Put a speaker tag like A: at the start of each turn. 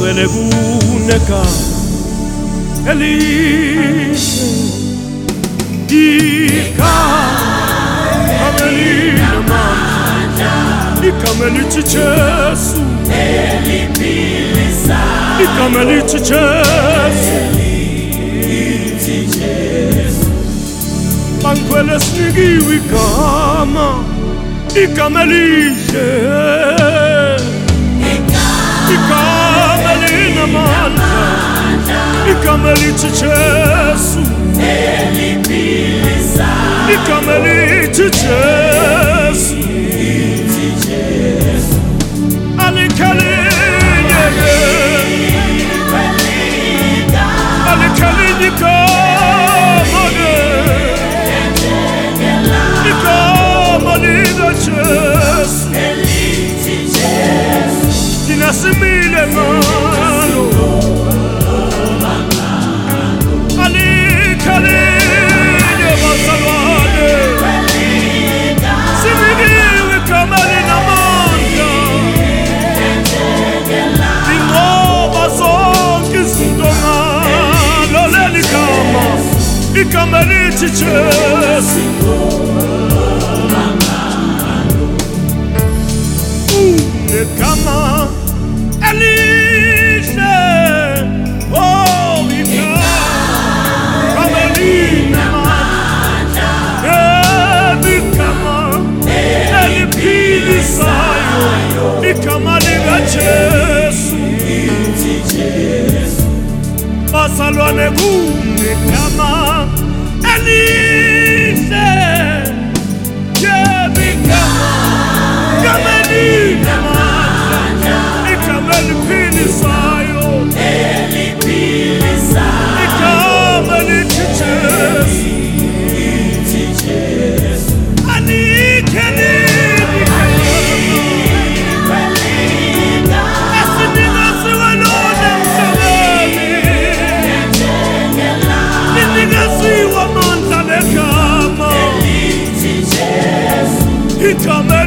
A: Kugcwele kuneka elihle igama elinamandla, igama elithi Jesu, igama elithi Jesu. Bangcwele sinikiwe igama elihle, igama elinamandla, igama elithi Jesu, igama elithi Jesu. Alikhalinye igama likaJesu, thina simile ngalo. Alikhalinye bazalwane, sinikiwe igama elinamandla, lingoba zonke izinto ngalo leli gama, igama elithi Jesu. Igama elihle, oh igama elinamandla, igama eliphilisayo, igama likaJesu. Bazalwane, kunegama elihle, igama elinamandla, igama eliphilisayo, igama elithi Jesu. Alikho elinye esinikaziwe lona emhlabeni, linikaziwe amandla legama, igama